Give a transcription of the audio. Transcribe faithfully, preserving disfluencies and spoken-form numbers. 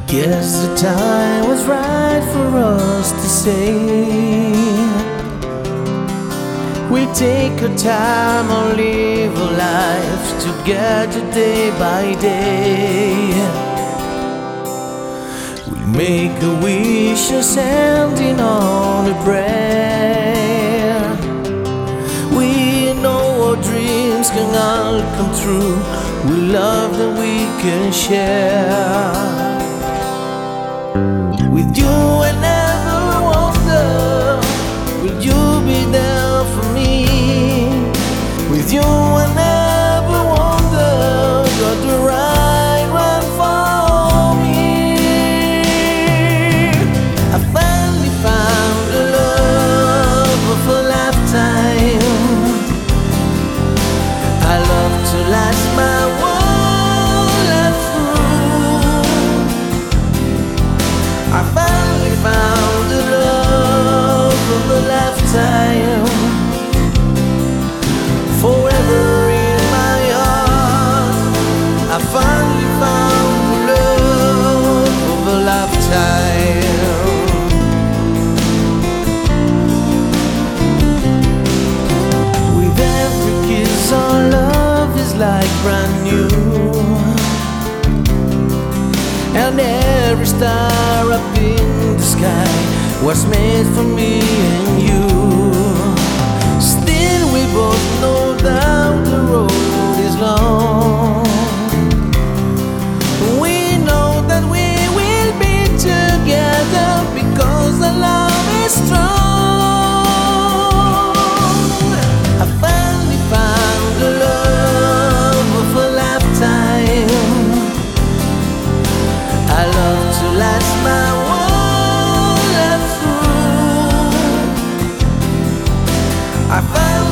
Guess the time was right for us to say we take our time and live our lives together day by day. We'll make a wish and sending on a prayer. We know our dreams can all come true with love that we can share. With you I never wonder, will you be there for me? With you I never wonder, you're the right one for me. I finally found the love of a lifetime. I love to last my whole life through. I finally found the love of a lifetime, forever in my heart. I finally found the love of a lifetime. With every kiss our love is like brand new, and every star up in the sky was made for me and you. Still we both know that the road is long. We know that we will be together because the love is strong. I finally found the love of a lifetime. I love to last my whole life through. I found